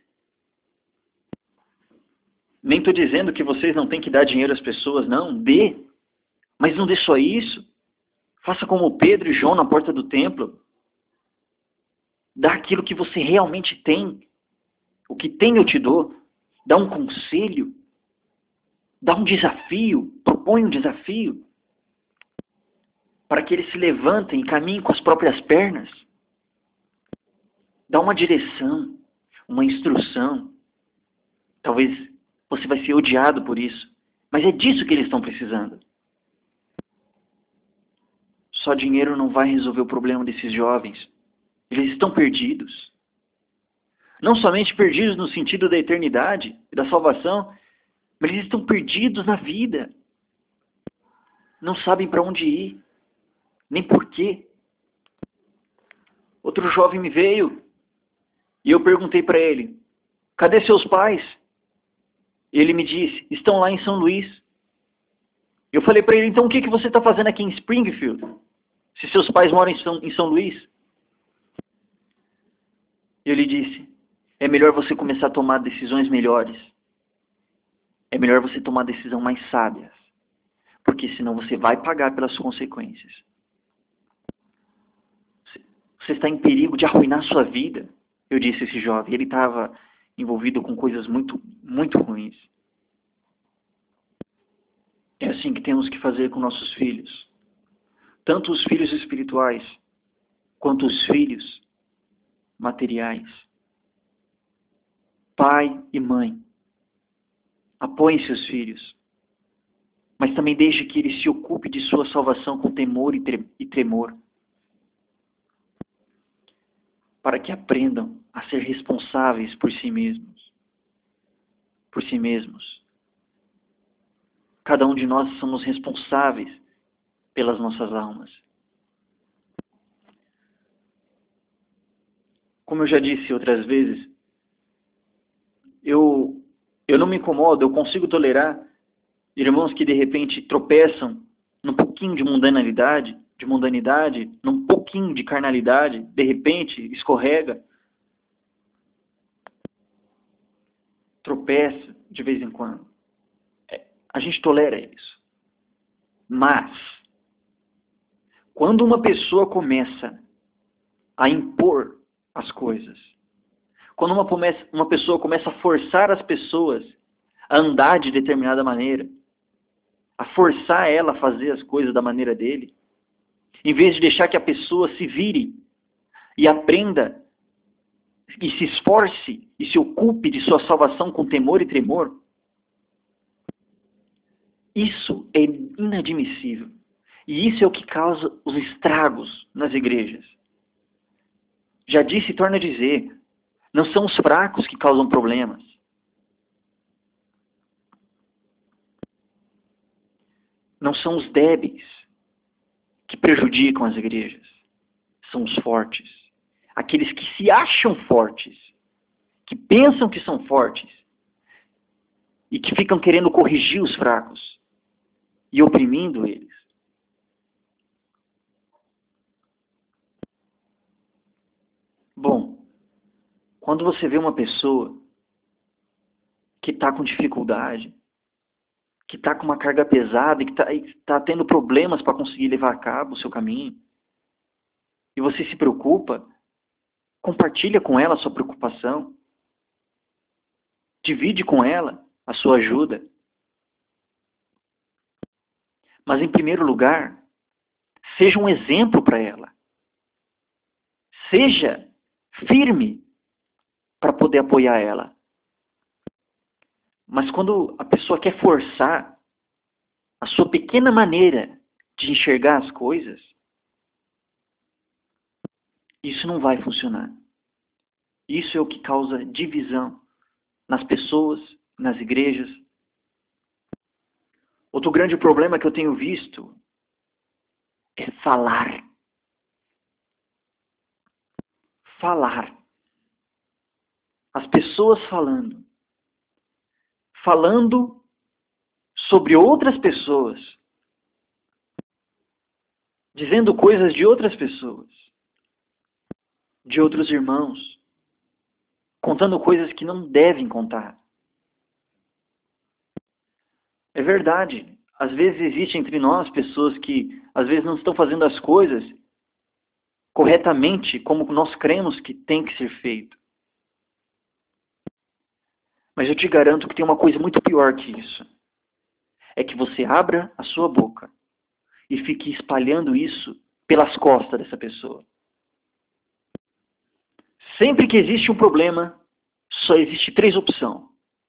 Nem estou dizendo que vocês não têm que dar dinheiro às pessoas, não, dê. Mas não dê só isso. Faça como Pedro e João na porta do templo. Dá aquilo que você realmente tem. O que tem eu te dou. Dá um conselho. Dá um desafio. Propõe um desafio. Para que eles se levantem e caminhem com as próprias pernas. Dá uma direção. Uma instrução. Talvez você vai ser odiado por isso. Mas é disso que eles estão precisando. Só dinheiro não vai resolver o problema desses jovens. Eles estão perdidos. Não somente perdidos no sentido da eternidade e da salvação, mas eles estão perdidos na vida. Não sabem para onde ir, nem porquê. Outro jovem me veio e eu perguntei para ele, cadê seus pais? Ele me disse, estão lá em São Luís. Eu falei para ele, então o que, que você está fazendo aqui em Springfield? Se seus pais moram em São, em São Luís? Ele disse, é melhor você começar a tomar decisões melhores. É melhor você tomar decisão mais sábias. Porque senão você vai pagar pelas consequências. Você está em perigo de arruinar sua vida. Eu disse a esse jovem, ele estava envolvido com coisas muito, muito ruins. É assim que temos que fazer com nossos filhos. Tanto os filhos espirituais, quanto os filhos materiais. pai e mãe, apoiem seus filhos, mas também deixe que ele se ocupe de sua salvação com temor e, tre e tremor, para que aprendam a ser responsáveis por si mesmos. Por si mesmos. Cada um de nós somos responsáveis pelas nossas almas. Como eu já disse outras vezes, eu, eu não me incomodo, eu consigo tolerar irmãos que de repente tropeçam num pouquinho de mundanalidade, de mundanidade, num pouquinho de carnalidade, de repente escorrega, tropeça de vez em quando. É, a gente tolera isso. Mas, quando uma pessoa começa a impor as coisas, quando uma, começa, uma pessoa começa a forçar as pessoas a andar de determinada maneira, a forçar ela a fazer as coisas da maneira dele, em vez de deixar que a pessoa se vire e aprenda e se esforce e se ocupe de sua salvação com temor e tremor, isso é inadmissível. E isso é o que causa os estragos nas igrejas. Já disse e torna a dizer, não são os fracos que causam problemas. Não são os débeis que prejudicam as igrejas. São os fortes. Aqueles que se acham fortes, que pensam que são fortes e que ficam querendo corrigir os fracos e oprimindo eles. Bom, quando você vê uma pessoa que está com dificuldade, que está com uma carga pesada e que está tá tendo problemas para conseguir levar a cabo o seu caminho, e você se preocupa, compartilha com ela a sua preocupação, divide com ela a sua ajuda. Mas, em primeiro lugar, seja um exemplo para ela. Seja firme para poder apoiar ela. Mas quando a pessoa quer forçar a sua pequena maneira de enxergar as coisas, isso não vai funcionar. Isso é o que causa divisão nas pessoas, nas igrejas. Outro grande problema que eu tenho visto é falar. Falar. As pessoas falando. Falando sobre outras pessoas. Dizendo coisas de outras pessoas. De outros irmãos. Contando coisas que não devem contar. É verdade. Às vezes existe entre nós pessoas que às vezes não estão fazendo as coisas corretamente como nós cremos que tem que ser feito. Mas eu te garanto que tem uma coisa muito pior que isso. É que você abra a sua boca e fique espalhando isso pelas costas dessa pessoa. Sempre que existe um problema, só existe três opções.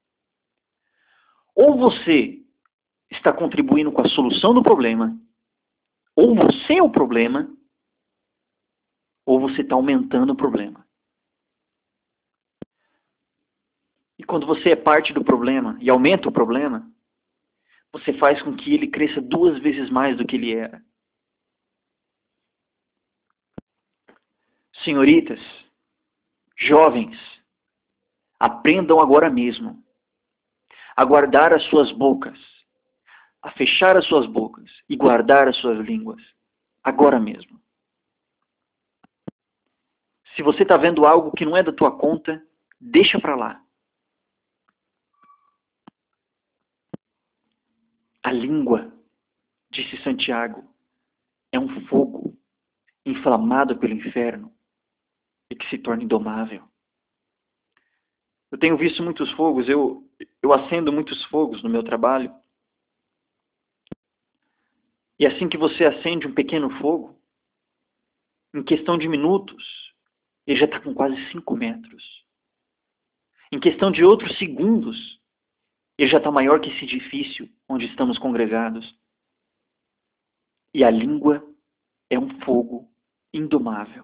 Ou você está contribuindo com a solução do problema, ou você é o problema, ou você está aumentando o problema. E quando você é parte do problema e aumenta o problema, você faz com que ele cresça duas vezes mais do que ele era. Senhoritas, jovens, aprendam agora mesmo a guardar as suas bocas, a fechar as suas bocas e guardar as suas línguas. Agora mesmo. Se você está vendo algo que não é da tua conta, deixa para lá. A língua, disse Santiago, é um fogo inflamado pelo inferno e que se torna indomável. Eu tenho visto muitos fogos, eu, eu acendo muitos fogos no meu trabalho. E assim que você acende um pequeno fogo, em questão de minutos, ele já está com quase cinco metros. Em questão de outros segundos, ele já está maior que esse edifício onde estamos congregados. E a língua é um fogo indomável.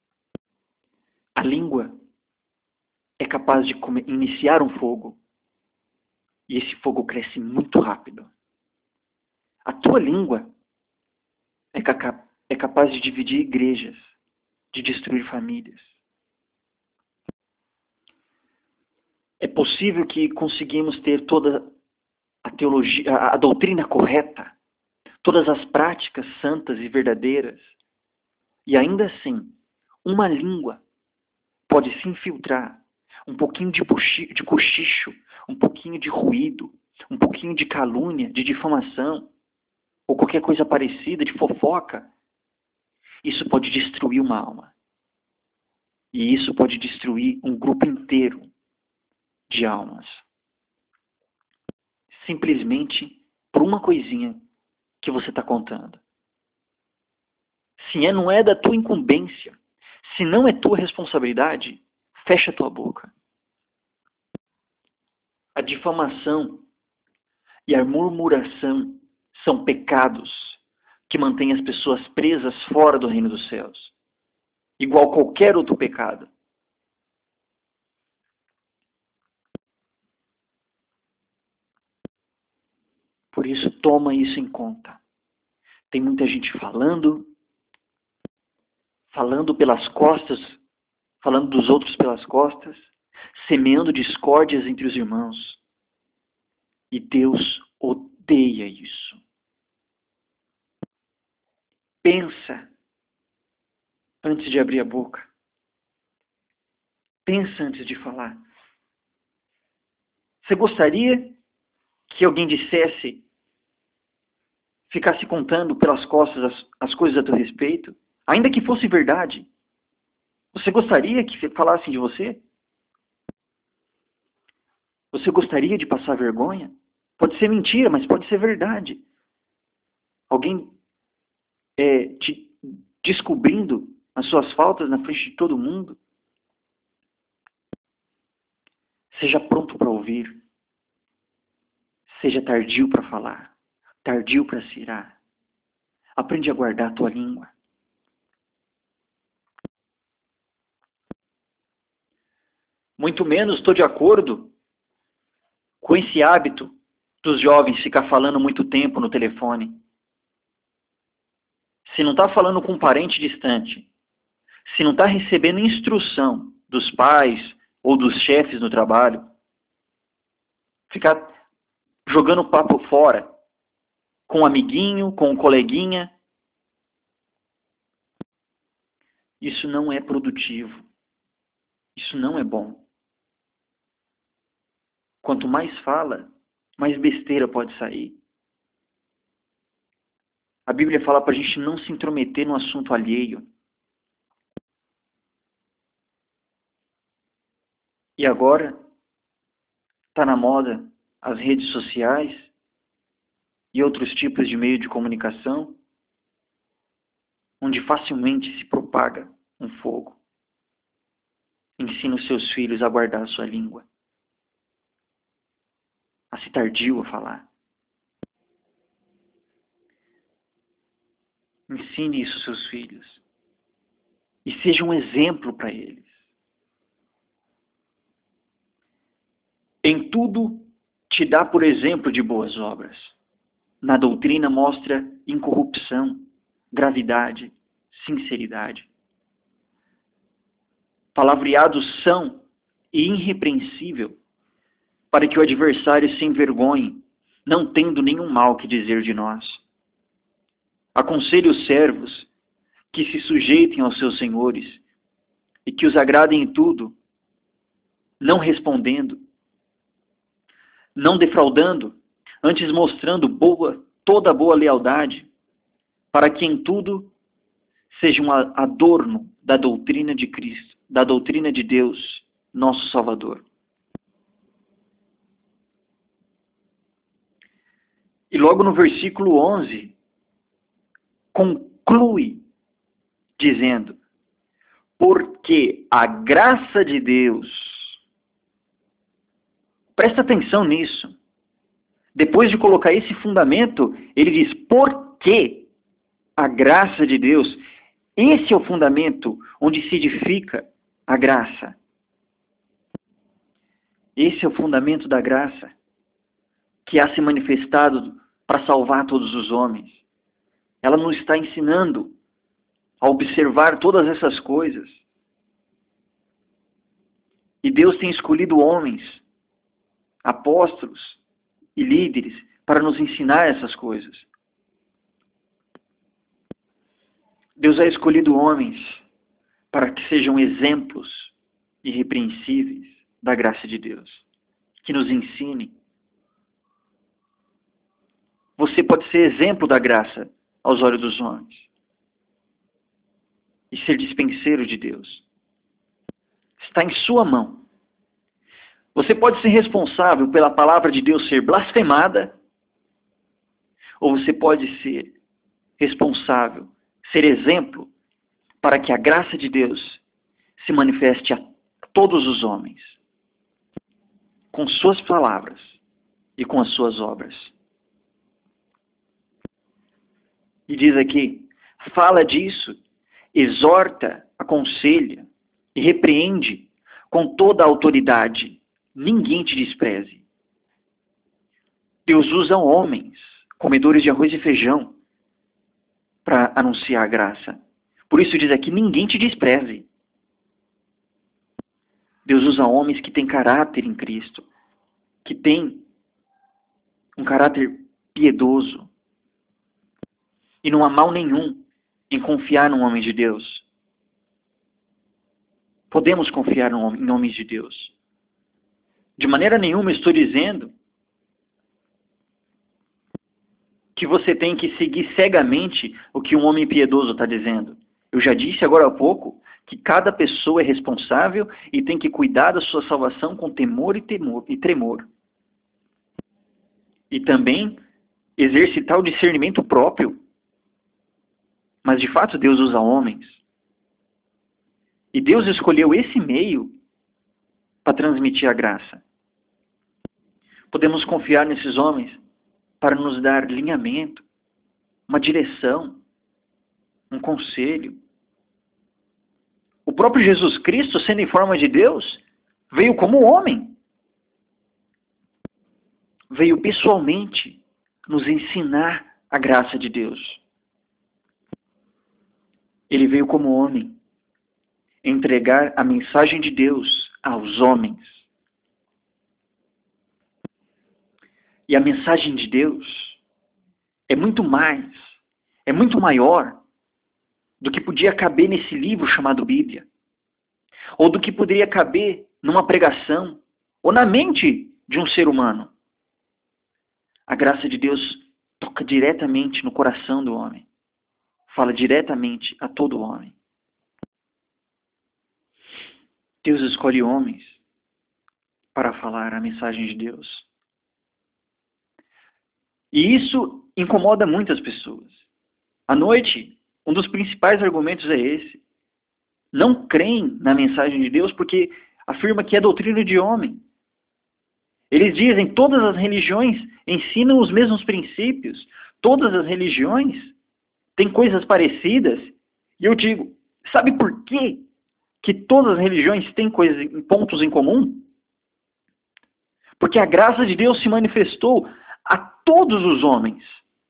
A língua é capaz de iniciar um fogo. E esse fogo cresce muito rápido. A tua língua é, ca é capaz de dividir igrejas, de destruir famílias. É possível que conseguimos ter toda a teologia, a, a doutrina correta, todas as práticas santas e verdadeiras, e ainda assim, uma língua pode se infiltrar, um pouquinho de, de cochicho, um pouquinho de ruído, um pouquinho de calúnia, de difamação, ou qualquer coisa parecida, de fofoca. Isso pode destruir uma alma. E isso pode destruir um grupo inteiro de almas. Simplesmente por uma coisinha que você está contando. Se é, não é da tua incumbência, se não é tua responsabilidade, fecha a tua boca. A difamação e a murmuração são pecados que mantêm as pessoas presas fora do reino dos céus. Igual qualquer outro pecado. Por isso, toma isso em conta. Tem muita gente falando, falando pelas costas, falando dos outros pelas costas, semeando discórdias entre os irmãos. E Deus odeia isso. Pensa antes de abrir a boca. Pensa antes de falar. Você gostaria que alguém dissesse, ficasse contando pelas costas as, as coisas a teu respeito, ainda que fosse verdade? Você gostaria que falassem de você? Você gostaria de passar vergonha? Pode ser mentira, mas pode ser verdade. Alguém é, te descobrindo as suas faltas na frente de todo mundo? Seja pronto para ouvir. Seja tardio para falar. Tardio para se irar. Aprende a guardar a tua língua. Muito menos estou de acordo com esse hábito dos jovens ficar falando muito tempo no telefone. Se não está falando com um parente distante, se não está recebendo instrução dos pais ou dos chefes no trabalho, ficar jogando papo fora com um amiguinho, com um coleguinha, isso não é produtivo. Isso não é bom. Quanto mais fala, mais besteira pode sair. A Bíblia fala para a gente não se intrometer no assunto alheio. E agora está na moda as redes sociais e outros tipos de meio de comunicação, onde facilmente se propaga um fogo. Ensina os seus filhos a guardar a sua língua, a ser tardio a falar. Ensine isso aos seus filhos. E seja um exemplo para eles. Em tudo te dá por exemplo de boas obras. Na doutrina mostra incorrupção, gravidade, sinceridade. Palavreados são e irrepreensível, para que o adversário se envergonhe, não tendo nenhum mal que dizer de nós. Aconselho os servos que se sujeitem aos seus senhores e que os agradem em tudo, não respondendo, não defraudando, antes mostrando boa, toda boa lealdade, para que em tudo seja um adorno da doutrina de Cristo, da doutrina de Deus, nosso Salvador. E logo no versículo onze, conclui dizendo: porque a graça de Deus Presta atenção nisso. Depois de colocar esse fundamento, ele diz, por que a graça de Deus? Esse é o fundamento onde se edifica a graça. Esse é o fundamento da graça, que há se manifestado para salvar todos os homens. Ela nos está ensinando a observar todas essas coisas. E Deus tem escolhido homens, apóstolos e líderes para nos ensinar essas coisas. Deus ha escolhido homens para que sejam exemplos irrepreensíveis da graça de Deus, que nos ensinem. Você pode ser exemplo da graça aos olhos dos homens e ser dispenseiro de Deus. Está em sua mão. Você pode ser responsável pela palavra de Deus ser blasfemada, ou você pode ser responsável, ser exemplo, para que a graça de Deus se manifeste a todos os homens, com suas palavras e com as suas obras. E diz aqui, fala disso, exorta, aconselha e repreende com toda a autoridade. Ninguém te despreze. Deus usa homens, comedores de arroz e feijão, para anunciar a graça. Por isso diz aqui, ninguém te despreze. Deus usa homens que têm caráter em Cristo, que têm um caráter piedoso. E não há mal nenhum em confiar num homem de Deus. Podemos confiar em homens de Deus. De maneira nenhuma estou dizendo que você tem que seguir cegamente o que um homem piedoso está dizendo. Eu já disse agora há pouco que cada pessoa é responsável e tem que cuidar da sua salvação com temor e, temor, e tremor. E também exercitar o discernimento próprio. Mas de fato Deus usa homens. E Deus escolheu esse meio para transmitir a graça. Podemos confiar nesses homens para nos dar alinhamento, uma direção, um conselho. O próprio Jesus Cristo, sendo em forma de Deus, veio como homem. Veio pessoalmente nos ensinar a graça de Deus. Ele veio como homem entregar a mensagem de Deus aos homens. E a mensagem de Deus é muito mais, é muito maior do que podia caber nesse livro chamado Bíblia. Ou do que poderia caber numa pregação, ou na mente de um ser humano. A graça de Deus toca diretamente no coração do homem. Fala diretamente a todo homem. Deus escolhe homens para falar a mensagem de Deus. E isso incomoda muitas pessoas. À noite, um dos principais argumentos é esse. Não creem na mensagem de Deus porque afirma que é doutrina de homem. Eles dizem que todas as religiões ensinam os mesmos princípios. Todas as religiões têm coisas parecidas. E eu digo, sabe por quê que todas as religiões têm coisas, pontos em comum? Porque a graça de Deus se manifestou a todos os homens.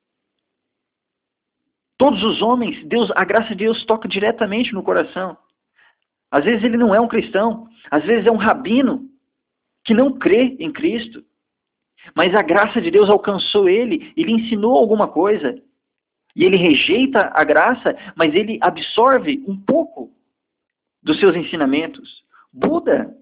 Todos os homens, Deus, a graça de Deus toca diretamente no coração. Às vezes ele não é um cristão, às vezes é um rabino que não crê em Cristo. Mas a graça de Deus alcançou ele, ele ensinou alguma coisa. E ele rejeita a graça, mas ele absorve um pouco dos seus ensinamentos. Buda.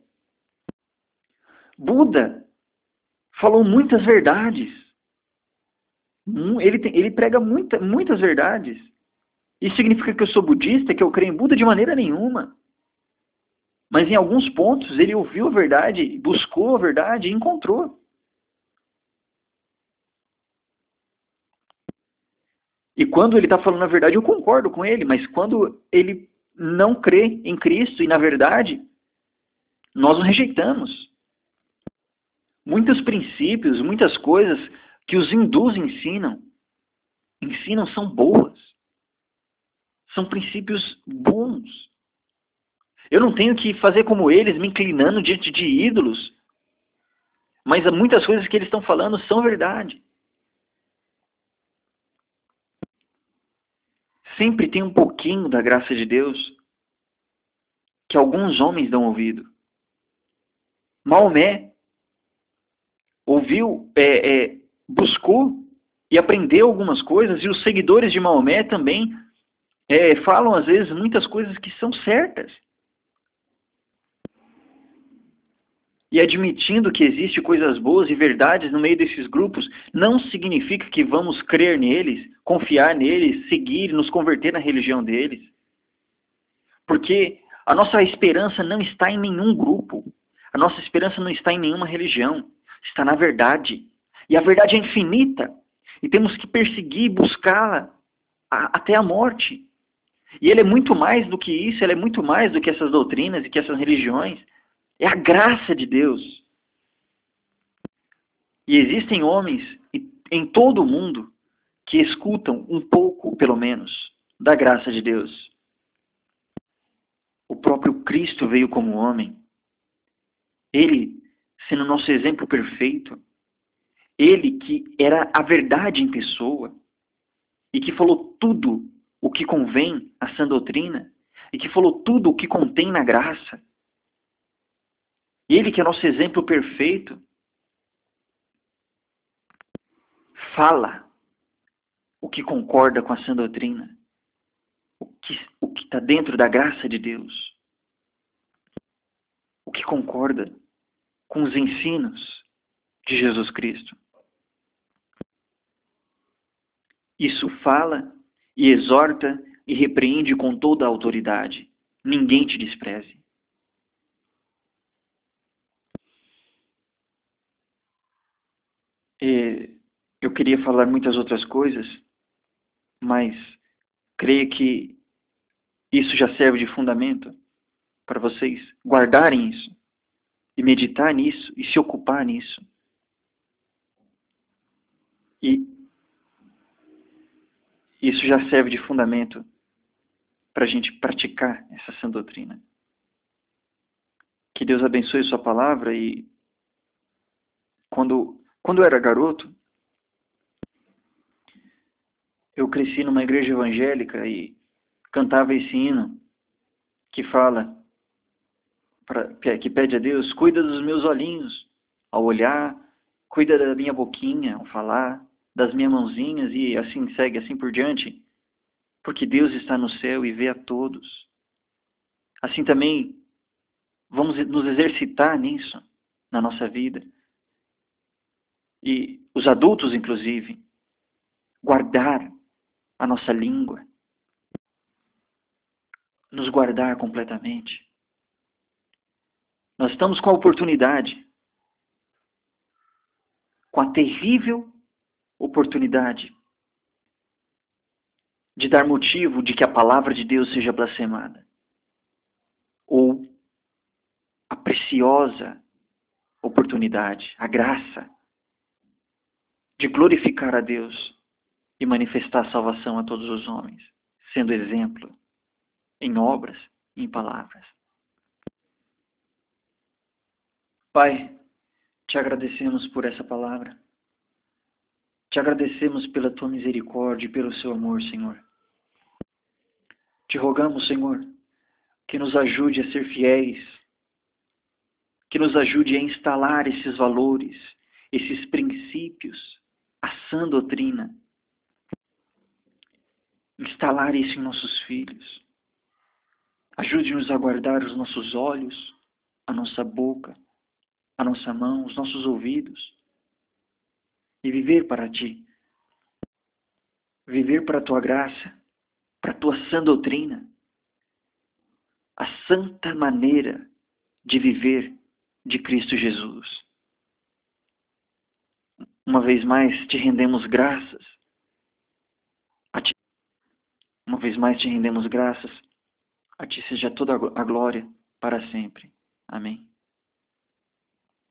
Buda falou muitas verdades. Ele, tem, ele prega muita, muitas verdades. Isso significa que eu sou budista, que eu creio em Buda? De maneira nenhuma. Mas em alguns pontos ele ouviu a verdade, buscou a verdade e encontrou. E quando ele está falando a verdade, eu concordo com ele. Mas quando ele não crê em Cristo e na verdade, nós o rejeitamos. Muitos princípios, muitas coisas que os hindus ensinam, ensinam são boas. São princípios bons. Eu não tenho que fazer como eles, me inclinando diante de ídolos. Mas muitas coisas que eles estão falando são verdade. Sempre tem um pouquinho da graça de Deus que alguns homens dão ouvido. Maomé ouviu, é, é, buscou e aprendeu algumas coisas, e os seguidores de Maomé também é, falam às vezes muitas coisas que são certas. E admitindo que existem coisas boas e verdades no meio desses grupos, não significa que vamos crer neles, confiar neles, seguir, nos converter na religião deles. Porque a nossa esperança não está em nenhum grupo. A nossa esperança não está em nenhuma religião. Está na verdade. E a verdade é infinita. E temos que perseguir e buscá-la até a morte. E ele é muito mais do que isso, ele é muito mais do que essas doutrinas e que essas religiões. É a graça de Deus. E existem homens em todo o mundo que escutam um pouco, pelo menos, da graça de Deus. O próprio Cristo veio como homem. Ele, sendo nosso exemplo perfeito, ele que era a verdade em pessoa, e que falou tudo o que convém à sã doutrina, e que falou tudo o que contém na graça. Ele que é nosso exemplo perfeito, fala o que concorda com a sã doutrina, o que o que está dentro da graça de Deus, o que concorda com os ensinos de Jesus Cristo. Isso fala e exorta e repreende com toda a autoridade. Ninguém te despreze. E eu queria falar muitas outras coisas, mas creio que isso já serve de fundamento para vocês guardarem isso, e meditar nisso, e se ocupar nisso. E isso já serve de fundamento para a gente praticar essa sã doutrina. Que Deus abençoe sua palavra. E quando, quando eu era garoto, eu cresci numa igreja evangélica e cantava esse hino que fala, pra, que pede a Deus: cuida dos meus olhinhos ao olhar, cuida da minha boquinha ao falar, das minhas mãozinhas, e assim segue, assim por diante, porque Deus está no céu e vê a todos. Assim também, vamos nos exercitar nisso na nossa vida. E os adultos, inclusive, guardar a nossa língua, nos guardar completamente. Nós estamos com a oportunidade, com a terrível oportunidade de dar motivo de que a palavra de Deus seja blasfemada. Ou a preciosa oportunidade, a graça de glorificar a Deus e manifestar a salvação a todos os homens, sendo exemplo em obras e em palavras. Pai, te agradecemos por essa palavra. Te agradecemos pela tua misericórdia e pelo seu amor, Senhor. Te rogamos, Senhor, que nos ajude a ser fiéis, que nos ajude a instalar esses valores, esses princípios, a sã doutrina. Instalar isso em nossos filhos. Ajude-nos a guardar os nossos olhos, a nossa boca, a nossa mão, os nossos ouvidos, e viver para Ti. Viver para a Tua graça, para a Tua sã doutrina. A santa maneira de viver de Cristo Jesus. Uma vez mais te rendemos graças. A ti, uma vez mais te rendemos graças. A Ti seja toda a glória para sempre. Amém.